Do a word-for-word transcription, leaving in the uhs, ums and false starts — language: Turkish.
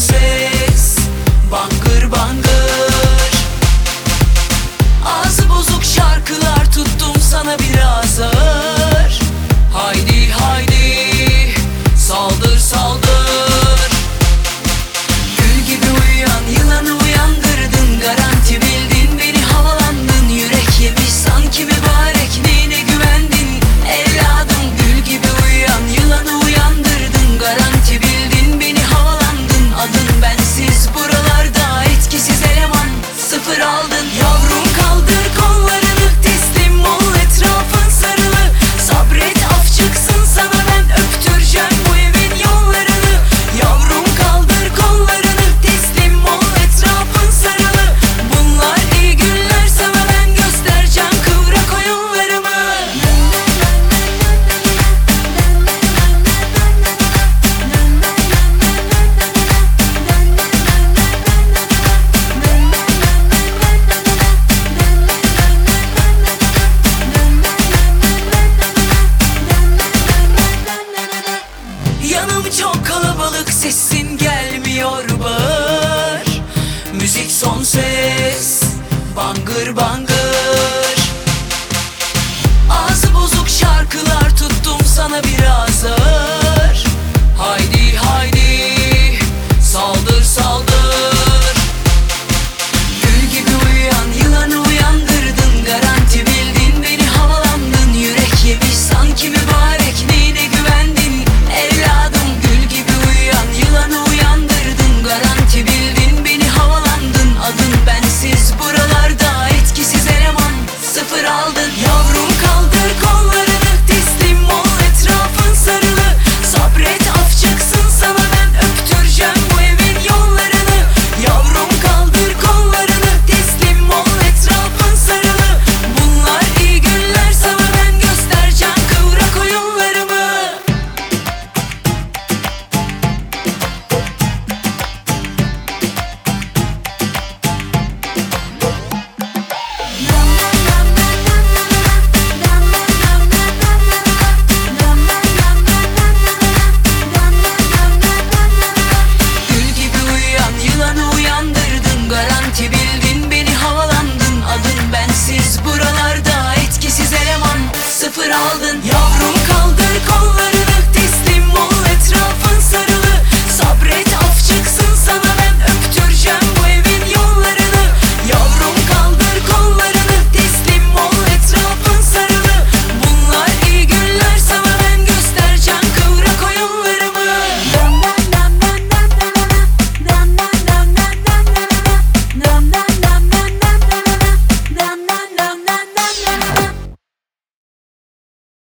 ses, bangır bangır. Ağzı bozuk şarkılar tuttum sana biraz ağır. Haydi haydi saldır saldır. Gül gibi uyuyan yılanı uyandırdın, garanti bildin beni havalandın. Yürek yemiş sanki mübarek, neyine güvendin evladım. Gül gibi uyuyan yılanı uyandırdın, garanti bildin beni havalandın. Adın bensiz buralarda etkisiz eleman, sıfır aldın. Yavrum kaldır kollarını, teslim ol etrafın sarılı. Sabret af çıksın sana, ben öptüreceğim bu evin yollarını. Yavrum kaldır kollarını, teslim ol etrafın sarılı. Bunlar iyi günler sana, ben göstereceğim kıvrak oyunlarımı. Yanım çok kalabalık, sesin gelmiyor bağır. Müzik son ses, bangır bangır.